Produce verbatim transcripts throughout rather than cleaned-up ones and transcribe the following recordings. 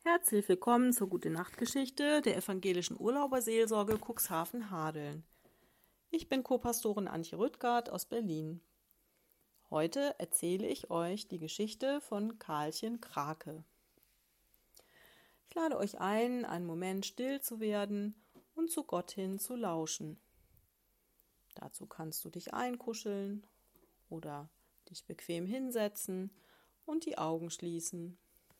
Herzlich willkommen zur Gute-Nacht-Geschichte der evangelischen Urlauberseelsorge Cuxhaven-Hadeln. Ich bin Co-Pastorin Antje Rüttgart aus Berlin. Heute erzähle ich euch die Geschichte von Karlchen Krake. Ich lade euch ein, einen Moment still zu werden und zu Gott hin zu lauschen. Dazu kannst du dich einkuscheln oder dich bequem hinsetzen und die Augen schließen.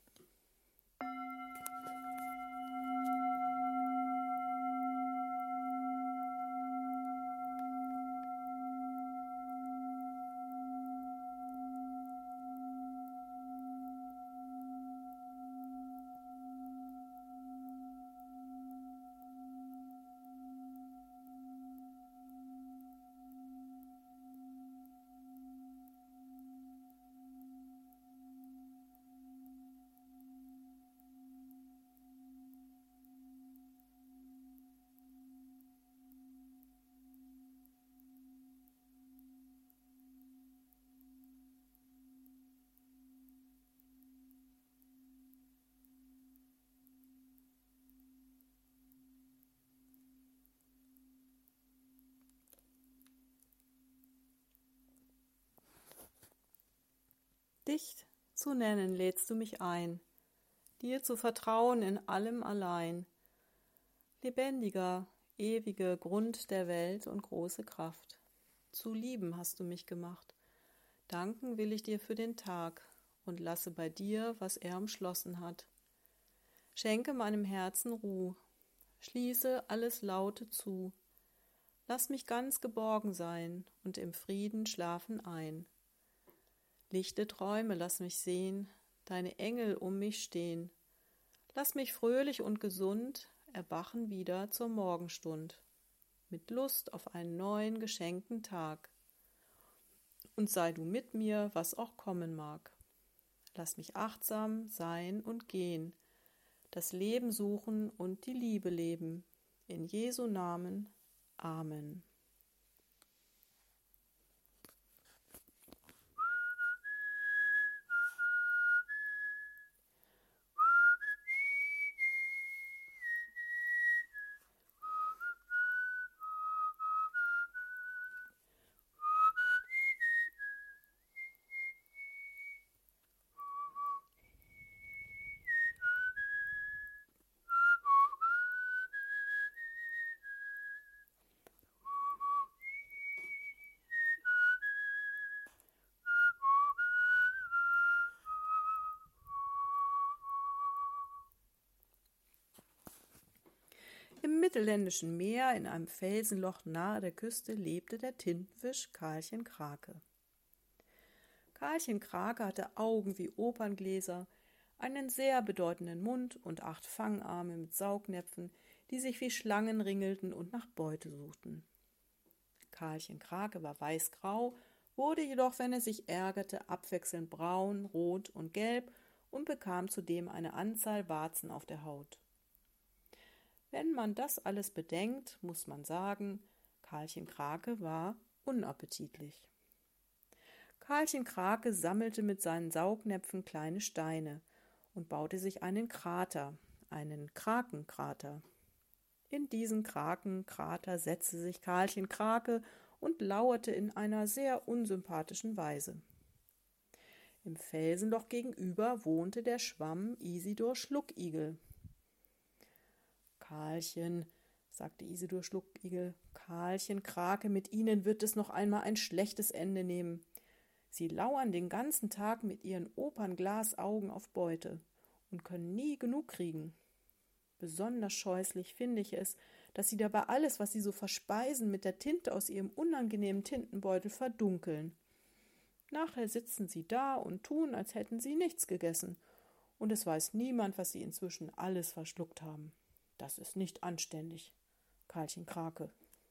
Dich zu nennen lädst du mich ein, dir zu vertrauen in allem allein. Lebendiger, ewiger Grund der Welt und große Kraft. Zu lieben hast du mich gemacht. Danken will ich dir für den Tag und lasse bei dir, was er umschlossen hat. Schenke meinem Herzen Ruh, schließe alles Laute zu. Lass mich ganz geborgen sein und im Frieden schlafen ein. Lichte Träume lass mich sehen, deine Engel um mich stehen. Lass mich fröhlich und gesund erwachen wieder zur Morgenstund, mit Lust auf einen neuen geschenkten Tag. Und sei du mit mir, was auch kommen mag. Lass mich achtsam sein und gehen, das Leben suchen und die Liebe leben. In Jesu Namen. Amen. Im mittelländischen Meer, in einem Felsenloch nahe der Küste, lebte der Tintenfisch Karlchen Krake. Karlchen Krake hatte Augen wie Operngläser, einen sehr bedeutenden Mund und acht Fangarme mit Saugnäpfen, die sich wie Schlangen ringelten und nach Beute suchten. Karlchen Krake war weißgrau, wurde jedoch, wenn er sich ärgerte, abwechselnd braun, rot und gelb und bekam zudem eine Anzahl Warzen auf der Haut. Wenn man das alles bedenkt, muss man sagen, Karlchen Krake war unappetitlich. Karlchen Krake sammelte mit seinen Saugnäpfen kleine Steine und baute sich einen Krater, einen Krakenkrater. In diesen Krakenkrater setzte sich Karlchen Krake und lauerte in einer sehr unsympathischen Weise. Im Felsenloch gegenüber wohnte der Schwamm Isidor Schluckigel. Karlchen, sagte Isidor Schluckigel, Karlchen Krake, mit Ihnen wird es noch einmal ein schlechtes Ende nehmen. Sie lauern den ganzen Tag mit Ihren Opernglasaugen auf Beute und können nie genug kriegen. Besonders scheußlich finde ich es, dass Sie dabei alles, was Sie so verspeisen, mit der Tinte aus Ihrem unangenehmen Tintenbeutel verdunkeln. Nachher sitzen Sie da und tun, als hätten Sie nichts gegessen, und es weiß niemand, was Sie inzwischen alles verschluckt haben. Das ist nicht anständig, Karlchen Krake.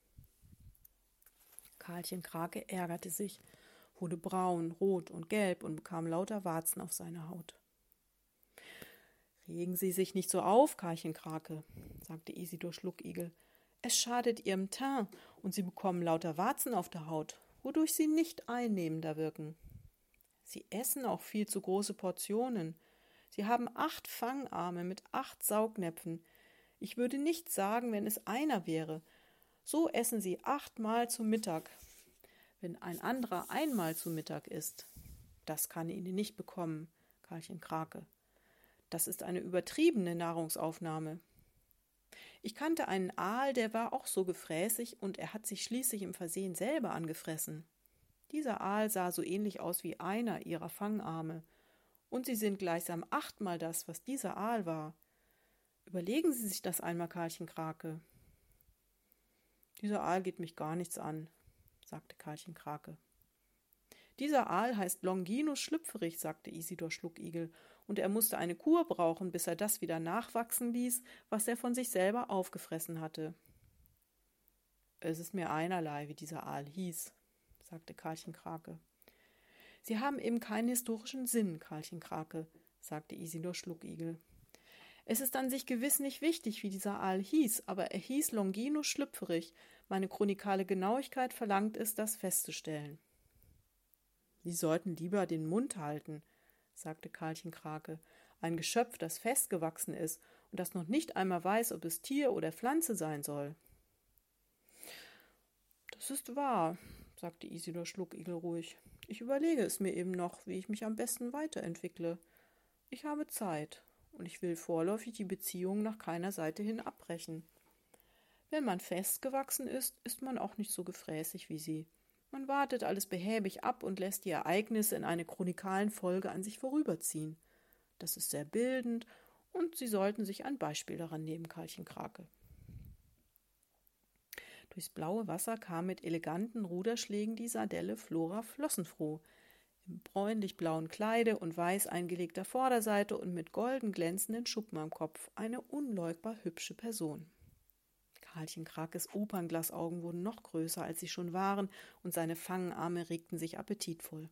Karlchen Krake ärgerte sich, wurde braun, rot und gelb und bekam lauter Warzen auf seiner Haut. Regen Sie sich nicht so auf, Karlchen Krake, sagte Isidor Schluckigel. Es schadet Ihrem Teint und Sie bekommen lauter Warzen auf der Haut, wodurch Sie nicht einnehmender wirken. Sie essen auch viel zu große Portionen. Sie haben acht Fangarme mit acht Saugnäpfen. Ich würde nichts sagen, wenn es einer wäre. So essen sie achtmal zu Mittag. Wenn ein anderer einmal zu Mittag isst, das kann ihnen nicht bekommen, Karlchen Krake. Das ist eine übertriebene Nahrungsaufnahme. Ich kannte einen Aal, der war auch so gefräßig und er hat sich schließlich im Versehen selber angefressen. Dieser Aal sah so ähnlich aus wie einer ihrer Fangarme. Und sie sind gleichsam achtmal das, was dieser Aal war. Überlegen Sie sich das einmal, Karlchen Krake. Dieser Aal geht mich gar nichts an, sagte Karlchen Krake. Dieser Aal heißt Longinus Schlüpferich, sagte Isidor Schluckigel, und er musste eine Kur brauchen, bis er das wieder nachwachsen ließ, was er von sich selber aufgefressen hatte. Es ist mir einerlei, wie dieser Aal hieß, sagte Karlchen Krake. Sie haben eben keinen historischen Sinn, Karlchen Krake, sagte Isidor Schluckigel. Es ist an sich gewiss nicht wichtig, wie dieser Aal hieß, aber er hieß Longinus Schlüpferich. Meine chronikale Genauigkeit verlangt es, das festzustellen. Sie sollten lieber den Mund halten, sagte Karlchen Krake. Ein Geschöpf, das festgewachsen ist und das noch nicht einmal weiß, ob es Tier oder Pflanze sein soll. Das ist wahr, sagte Isidor Schluckigel ruhig. Ich überlege es mir eben noch, wie ich mich am besten weiterentwickle. Ich habe Zeit. Und ich will vorläufig die Beziehung nach keiner Seite hin abbrechen. Wenn man festgewachsen ist, ist man auch nicht so gefräßig wie sie. Man wartet alles behäbig ab und lässt die Ereignisse in einer chronikalen Folge an sich vorüberziehen. Das ist sehr bildend und Sie sollten sich ein Beispiel daran nehmen, Karlchen Krake. Durchs blaue Wasser kam mit eleganten Ruderschlägen die Sardelle Flora Flossenfroh, im bräunlich-blauen Kleide und weiß eingelegter Vorderseite und mit golden glänzenden Schuppen am Kopf, eine unleugbar hübsche Person. Karlchen Krakes Opernglasaugen wurden noch größer, als sie schon waren, und seine Fangarme regten sich appetitvoll.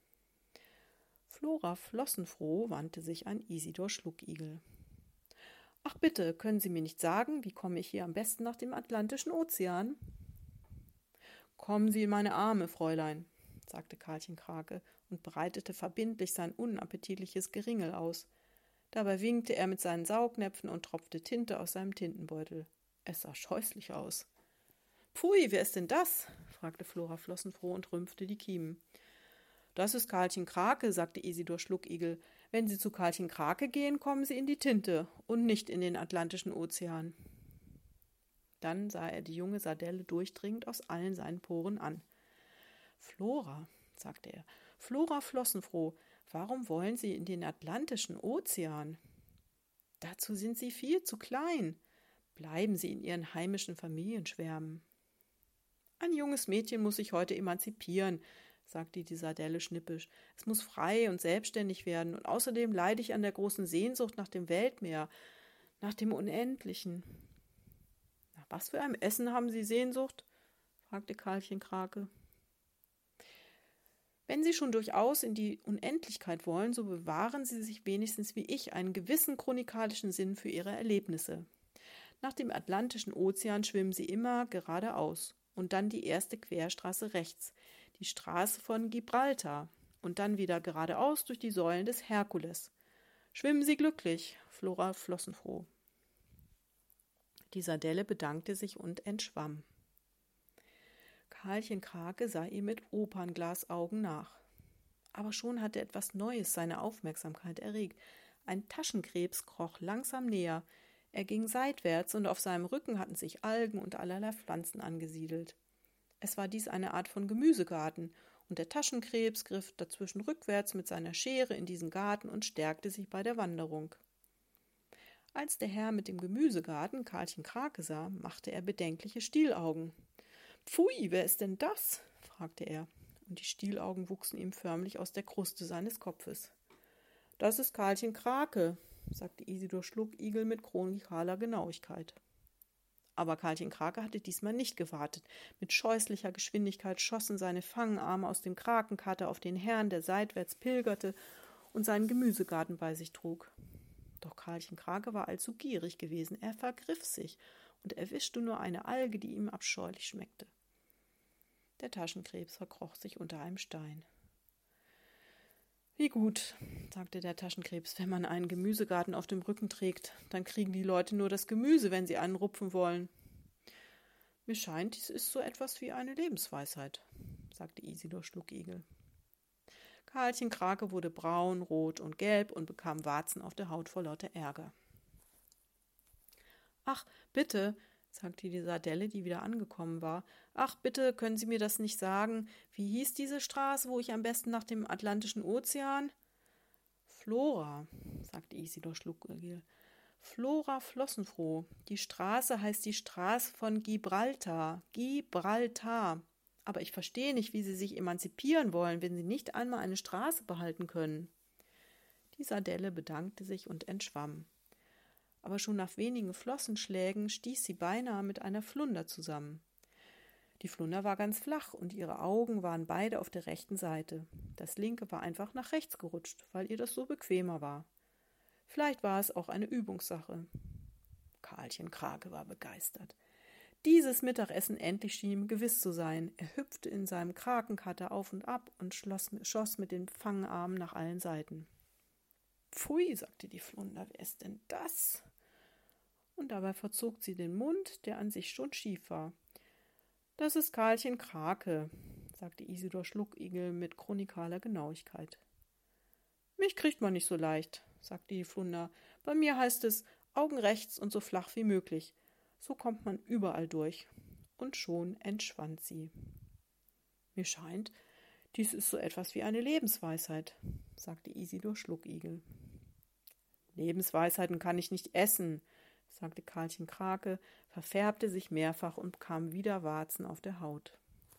Flora Flossenfroh wandte sich an Isidor Schluckigel. »Ach bitte, können Sie mir nicht sagen, wie komme ich hier am besten nach dem Atlantischen Ozean?« »Kommen Sie in meine Arme, Fräulein«, sagte Karlchen Krake und breitete verbindlich sein unappetitliches Geringel aus. Dabei winkte er mit seinen Saugnäpfen und tropfte Tinte aus seinem Tintenbeutel. Es sah scheußlich aus. »Pfui, wer ist denn das?« fragte Flora Flossenfroh und rümpfte die Kiemen. »Das ist Karlchen Krake«, sagte Isidor Schluckigel. »Wenn Sie zu Karlchen Krake gehen, kommen Sie in die Tinte und nicht in den Atlantischen Ozean.« Dann sah er die junge Sardelle durchdringend aus allen seinen Poren an. »Flora«, sagte er, »Flora Flossenfroh, warum wollen Sie in den Atlantischen Ozean? Dazu sind Sie viel zu klein. Bleiben Sie in Ihren heimischen Familienschwärmen.« »Ein junges Mädchen muss sich heute emanzipieren«, sagte die Sardelle schnippisch. »Es muss frei und selbstständig werden, und außerdem leide ich an der großen Sehnsucht nach dem Weltmeer, nach dem Unendlichen.« »Nach was für einem Essen haben Sie Sehnsucht?« fragte Karlchen Krake. »Wenn Sie schon durchaus in die Unendlichkeit wollen, so bewahren Sie sich wenigstens wie ich einen gewissen chronikalischen Sinn für Ihre Erlebnisse. Nach dem Atlantischen Ozean schwimmen Sie immer geradeaus und dann die erste Querstraße rechts, die Straße von Gibraltar und dann wieder geradeaus durch die Säulen des Herkules. Schwimmen Sie glücklich, Flora Flossenfroh.« Die Sardelle bedankte sich und entschwamm. Karlchen Krake sah ihr mit Opernglasaugen nach. Aber schon hatte etwas Neues seine Aufmerksamkeit erregt. Ein Taschenkrebs kroch langsam näher. Er ging seitwärts und auf seinem Rücken hatten sich Algen und allerlei Pflanzen angesiedelt. Es war dies eine Art von Gemüsegarten, und der Taschenkrebs griff dazwischen rückwärts mit seiner Schere in diesen Garten und stärkte sich bei der Wanderung. Als der Herr mit dem Gemüsegarten Karlchen Krake sah, machte er bedenkliche Stielaugen. »Pfui, wer ist denn das?« fragte er, und die Stielaugen wuchsen ihm förmlich aus der Kruste seines Kopfes. »Das ist Karlchen Krake«, sagte Isidor Schluckigel mit chronikaler Genauigkeit. Aber Karlchen Krake hatte diesmal nicht gewartet. Mit scheußlicher Geschwindigkeit schossen seine Fangarme aus dem Krakenkater auf den Herrn, der seitwärts pilgerte und seinen Gemüsegarten bei sich trug. Doch Karlchen Krake war allzu gierig gewesen. Er vergriff sich und erwischte nur eine Alge, die ihm abscheulich schmeckte. Der Taschenkrebs verkroch sich unter einem Stein. Wie gut, sagte der Taschenkrebs, wenn man einen Gemüsegarten auf dem Rücken trägt, dann kriegen die Leute nur das Gemüse, wenn sie einen rupfen wollen. Mir scheint, dies ist so etwas wie eine Lebensweisheit, sagte Isidor Schluckigel. Karlchen Krake wurde braun, rot und gelb und bekam Warzen auf der Haut vor lauter Ärger. »Ach, bitte«, sagte die Sardelle, die wieder angekommen war, »ach, bitte, können Sie mir das nicht sagen? Wie hieß diese Straße, wo ich am besten nach dem Atlantischen Ozean?« »Flora«, sagte Isidor Schluckigel. »Flora Flossenfroh. Die Straße heißt die Straße von Gibraltar. Gibraltar. Aber ich verstehe nicht, wie Sie sich emanzipieren wollen, wenn Sie nicht einmal eine Straße behalten können.« Die Sardelle bedankte sich und entschwamm. Aber schon nach wenigen Flossenschlägen stieß sie beinahe mit einer Flunder zusammen. Die Flunder war ganz flach und ihre Augen waren beide auf der rechten Seite. Das linke war einfach nach rechts gerutscht, weil ihr das so bequemer war. Vielleicht war es auch eine Übungssache. Karlchen Krake war begeistert. Dieses Mittagessen endlich schien ihm gewiss zu sein. Er hüpfte in seinem Krakenkater auf und ab und schloss, schoss mit den Fangarmen nach allen Seiten. »Pfui«, sagte die Flunder, »wer ist denn das?« Und dabei verzog sie den Mund, der an sich schon schief war. »Das ist Karlchen Krake«, sagte Isidor Schluckigel mit chronikaler Genauigkeit. »Mich kriegt man nicht so leicht«, sagte die Flunder. »Bei mir heißt es Augen rechts und so flach wie möglich. So kommt man überall durch.« Und schon entschwand sie. »Mir scheint, dies ist so etwas wie eine Lebensweisheit«, sagte Isidor Schluckigel. »Lebensweisheiten kann ich nicht essen«, sagte Karlchen Krake, verfärbte sich mehrfach und bekam wieder Warzen auf der Haut.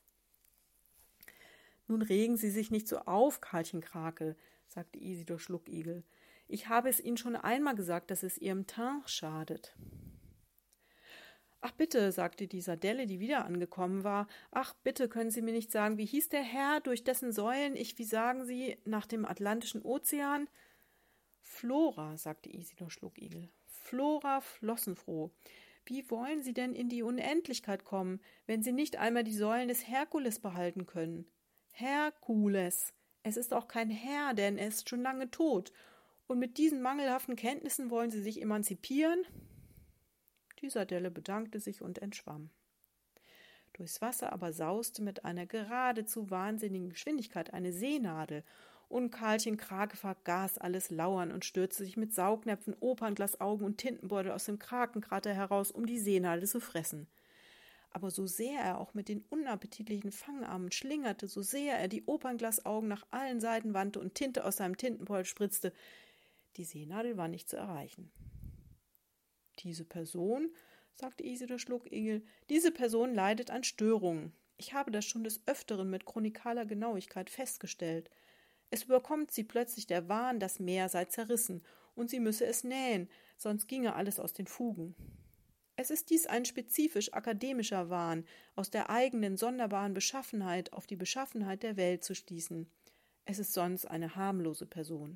»Nun regen Sie sich nicht so auf, Karlchen Krake«, sagte Isidor Schluckigel. »Ich habe es Ihnen schon einmal gesagt, dass es Ihrem Teint schadet.« »Ach bitte«, sagte die Sardelle, die wieder angekommen war, »ach bitte, können Sie mir nicht sagen, wie hieß der Herr, durch dessen Säulen ich, wie sagen Sie, nach dem Atlantischen Ozean?« »Flora«, sagte Isidor Schluckigel, »Flora Flossenfroh. Wie wollen Sie denn in die Unendlichkeit kommen, wenn Sie nicht einmal die Säulen des Herkules behalten können? Herkules. Es ist auch kein Herr, denn er ist schon lange tot. Und mit diesen mangelhaften Kenntnissen wollen Sie sich emanzipieren?« Die Sardelle bedankte sich und entschwamm. Durchs Wasser aber sauste mit einer geradezu wahnsinnigen Geschwindigkeit eine Seenadel, und Karlchen Krake vergaß alles Lauern und stürzte sich mit Saugnäpfen, Opernglasaugen und Tintenbeutel aus dem Krakenkrater heraus, um die Seenadel zu fressen. Aber so sehr er auch mit den unappetitlichen Fangarmen schlingerte, so sehr er die Opernglasaugen nach allen Seiten wandte und Tinte aus seinem Tintenbeutel spritzte, die Seenadel war nicht zu erreichen. »Diese Person«, sagte Isidor Schluckigel, »diese Person leidet an Störungen. Ich habe das schon des Öfteren mit chronikaler Genauigkeit festgestellt. Es überkommt sie plötzlich der Wahn, das Meer sei zerrissen, und sie müsse es nähen, sonst ginge alles aus den Fugen. Es ist dies ein spezifisch akademischer Wahn, aus der eigenen sonderbaren Beschaffenheit auf die Beschaffenheit der Welt zu schließen. Es ist sonst eine harmlose Person.«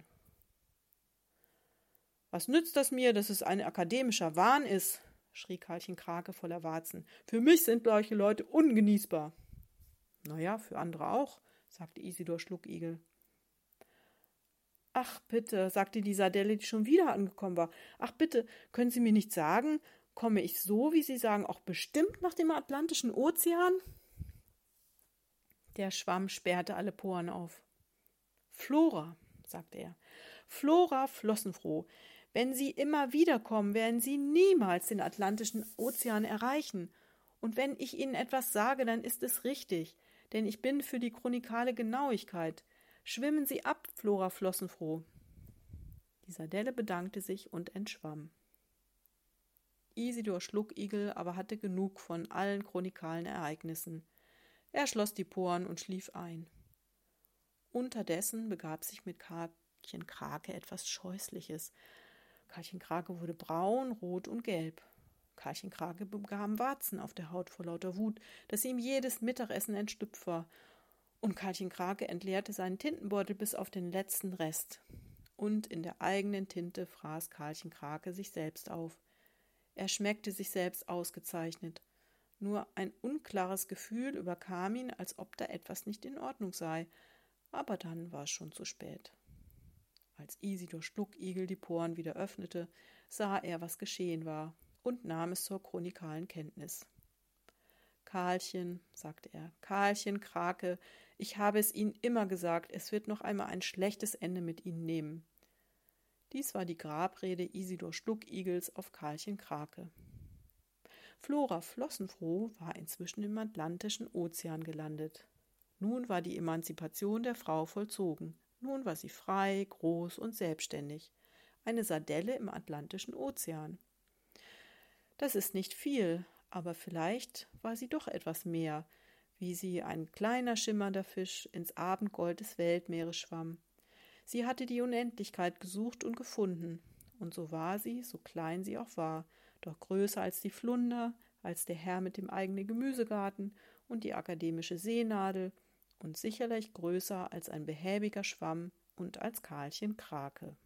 »Was nützt das mir, dass es ein akademischer Wahn ist?«, schrie Karlchen Krake voller Warzen. »Für mich sind solche Leute ungenießbar.« »Na ja, für andere auch«, sagte Isidor Schluckigel. »Ach, bitte«, sagte die Sardelle, die schon wieder angekommen war, »ach, bitte, können Sie mir nicht sagen, komme ich so, wie Sie sagen, auch bestimmt nach dem Atlantischen Ozean?« Der Schwamm sperrte alle Poren auf. »Flora«, sagte er, »Flora Flossenfroh. Wenn Sie immer wiederkommen, werden Sie niemals den Atlantischen Ozean erreichen. Und wenn ich Ihnen etwas sage, dann ist es richtig, denn ich bin für die chronikale Genauigkeit. Schwimmen Sie ab, Flora Flossenfroh.« Die Sardelle bedankte sich und entschwamm. Isidor Schluckigel aber hatte genug von allen chronikalen Ereignissen. Er schloss die Poren und schlief ein. Unterdessen begab sich mit Karlchen Krake etwas Scheußliches. Karlchen Krake wurde braun, rot und gelb. Karlchen Krake bekam Warzen auf der Haut vor lauter Wut, dass ihm jedes Mittagessen entschlüpft war. Und Karlchen Krake entleerte seinen Tintenbeutel bis auf den letzten Rest. Und in der eigenen Tinte fraß Karlchen Krake sich selbst auf. Er schmeckte sich selbst ausgezeichnet. Nur ein unklares Gefühl überkam ihn, als ob da etwas nicht in Ordnung sei. Aber dann war es schon zu spät. Als Isidor Schluckigel die Poren wieder öffnete, sah er, was geschehen war, und nahm es zur chronikalen Kenntnis. »Karlchen«, sagte er, »Karlchen Krake, ich habe es Ihnen immer gesagt, es wird noch einmal ein schlechtes Ende mit Ihnen nehmen.« Dies war die Grabrede Isidor Schluckigels auf Karlchen Krake. Flora Flossenfroh war inzwischen im Atlantischen Ozean gelandet. Nun war die Emanzipation der Frau vollzogen. Nun war sie frei, groß und selbstständig. Eine Sardelle im Atlantischen Ozean. Das ist nicht viel, aber vielleicht war sie doch etwas mehr, wie sie ein kleiner schimmernder Fisch ins Abendgold des Weltmeeres schwamm. Sie hatte die Unendlichkeit gesucht und gefunden, und so war sie, so klein sie auch war, doch größer als die Flunder, als der Herr mit dem eigenen Gemüsegarten und die akademische Seenadel und sicherlich größer als ein behäbiger Schwamm und als Karlchen Krake.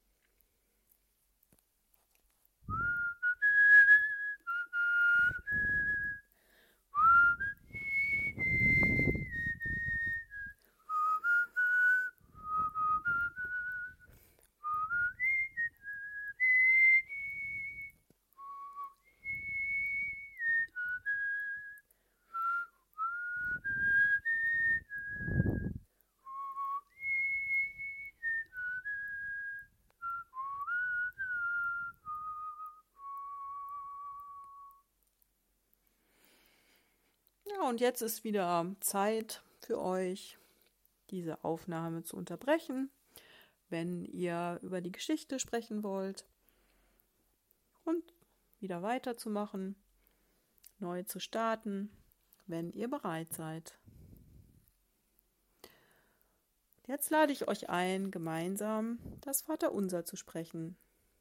Ja, und jetzt ist wieder Zeit für euch, diese Aufnahme zu unterbrechen, wenn ihr über die Geschichte sprechen wollt und wieder weiterzumachen, neu zu starten, wenn ihr bereit seid. Jetzt lade ich euch ein, gemeinsam das Vaterunser zu sprechen.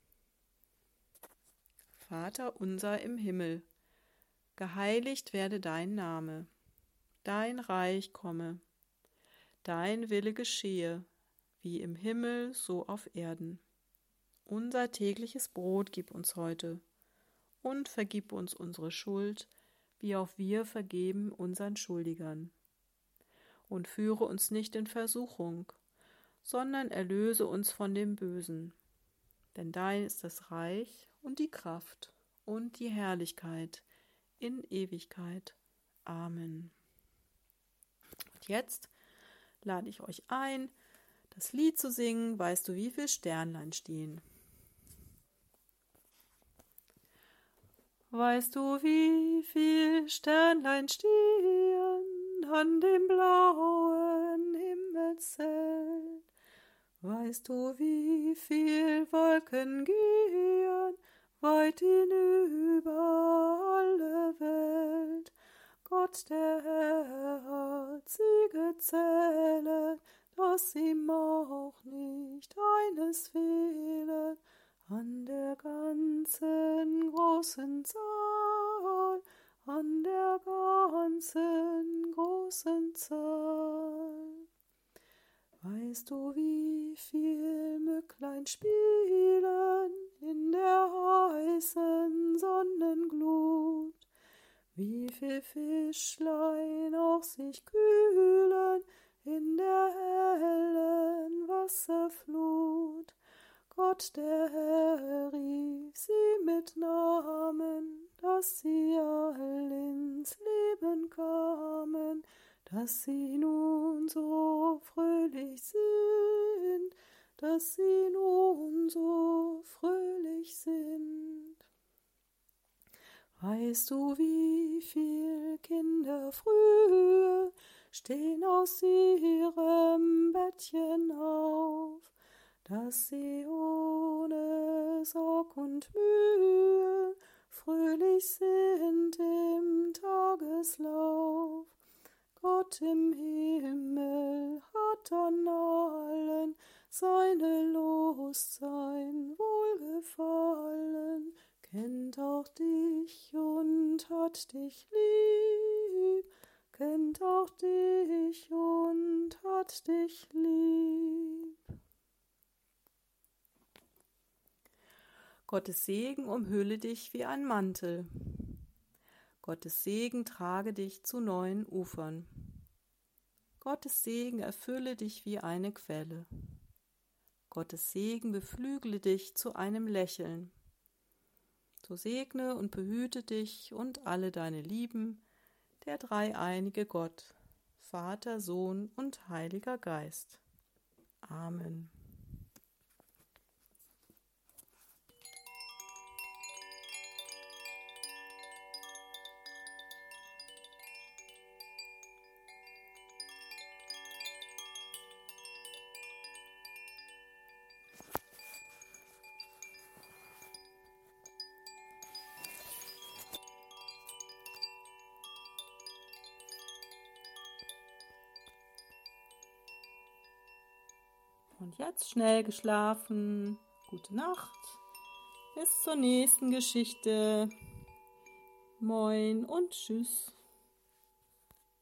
Vater unser im Himmel, geheiligt werde dein Name, dein Reich komme, dein Wille geschehe, wie im Himmel, so auf Erden. Unser tägliches Brot gib uns heute und vergib uns unsere Schuld, wie auch wir vergeben unseren Schuldigern. Und führe uns nicht in Versuchung, sondern erlöse uns von dem Bösen. Denn dein ist das Reich und die Kraft und die Herrlichkeit in Ewigkeit. Amen. Und jetzt lade ich euch ein, das Lied zu singen, weißt du, wie viel Sternlein stehen. Weißt du, wie viel Sternlein stehen an dem blauen Himmelszelt? Weißt du, wie viel Wolken gehen weit hinüber alle Welt? Gott, der Herr, hat sie gezählet, dass ihm auch nicht eines fehlet. An der ganzen großen Zahl, an der ganzen großen Zahl. Weißt du, wie viel Mücklein spielen in der heißen Sonnenglut? Wie viel Fischlein auch sich kühlen in der hellen Wasserflut? Gott, der Herr, rief sie mit Namen, dass sie all ins Leben kamen, dass sie nun so fröhlich sind, dass sie nun so fröhlich sind. Weißt du, wie viel Kinder frühe stehen aus ihrem Bettchen auf, dass sie ohne Sorg und Mühe fröhlich sind im Tageslauf. Gott im Himmel hat an allen seine Lust, sein Wohlgefallen, kennt auch dich und hat dich lieb, kennt auch dich und hat dich lieb. Gottes Segen umhülle dich wie ein Mantel. Gottes Segen trage dich zu neuen Ufern. Gottes Segen erfülle dich wie eine Quelle. Gottes Segen beflügle dich zu einem Lächeln. So segne und behüte dich und alle deine Lieben, der dreieinige Gott, Vater, Sohn und Heiliger Geist. Amen. Und jetzt schnell geschlafen. Gute Nacht. Bis zur nächsten Geschichte. Moin und tschüss.